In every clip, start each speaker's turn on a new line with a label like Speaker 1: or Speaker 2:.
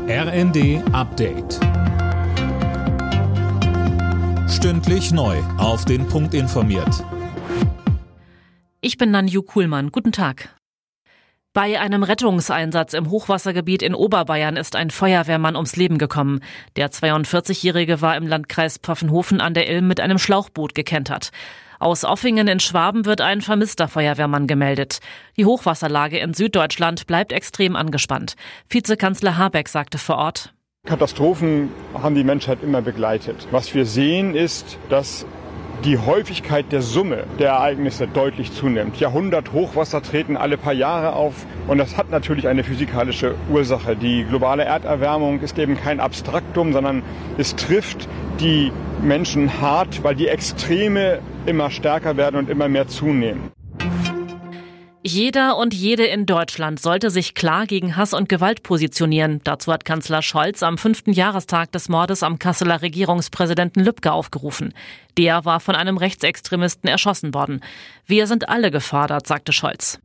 Speaker 1: RND Update. Stündlich neu auf den Punkt informiert.
Speaker 2: Ich bin Nanju Kuhlmann. Guten Tag. Bei einem Rettungseinsatz im Hochwassergebiet in Oberbayern ist ein Feuerwehrmann ums Leben gekommen. Der 42-Jährige war im Landkreis Pfaffenhofen an der Ilm mit einem Schlauchboot gekentert. Aus Offingen in Schwaben wird ein vermisster Feuerwehrmann gemeldet. Die Hochwasserlage in Süddeutschland bleibt extrem angespannt. Vizekanzler Habeck sagte vor Ort:
Speaker 3: Katastrophen haben die Menschheit immer begleitet. Was wir sehen ist, dass die Häufigkeit der Summe der Ereignisse deutlich zunimmt. Jahrhundert-Hochwasser treten alle paar Jahre auf und das hat natürlich eine physikalische Ursache. Die globale Erderwärmung ist eben kein Abstraktum, sondern es trifft die Menschen hart, weil die Extreme immer stärker werden und immer mehr zunehmen.
Speaker 2: Jeder und jede in Deutschland sollte sich klar gegen Hass und Gewalt positionieren. Dazu hat Kanzler Scholz am 5. Jahrestag des Mordes am Kasseler Regierungspräsidenten Lübcke aufgerufen. Der war von einem Rechtsextremisten erschossen worden. Wir sind alle gefordert, sagte Scholz.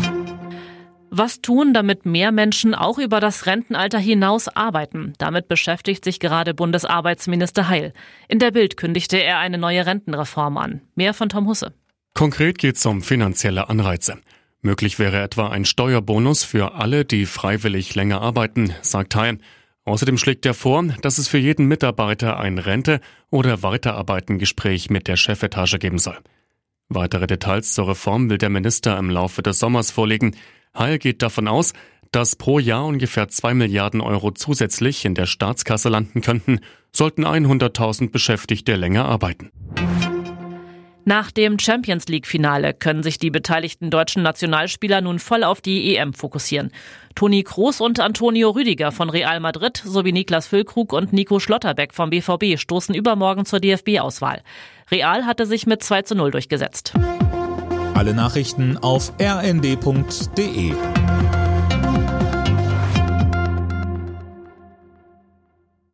Speaker 2: Was tun, damit mehr Menschen auch über das Rentenalter hinaus arbeiten? Damit beschäftigt sich gerade Bundesarbeitsminister Heil. In der Bild kündigte er eine neue Rentenreform an. Mehr von Tom Husse.
Speaker 4: Konkret geht es um finanzielle Anreize. Möglich wäre etwa ein Steuerbonus für alle, die freiwillig länger arbeiten, sagt Heil. Außerdem schlägt er vor, dass es für jeden Mitarbeiter ein Rente- oder Weiterarbeitengespräch mit der Chefetage geben soll. Weitere Details zur Reform will der Minister im Laufe des Sommers vorlegen. Heil geht davon aus, dass pro Jahr ungefähr 2 Milliarden Euro zusätzlich in der Staatskasse landen könnten, sollten 100.000 Beschäftigte länger arbeiten.
Speaker 2: Nach dem Champions-League-Finale können sich die beteiligten deutschen Nationalspieler nun voll auf die EM fokussieren. Toni Kroos und Antonio Rüdiger von Real Madrid sowie Niklas Füllkrug und Nico Schlotterbeck vom BVB stoßen übermorgen zur DFB-Auswahl. Real hatte sich mit 2:0 durchgesetzt.
Speaker 1: Alle Nachrichten auf rnd.de.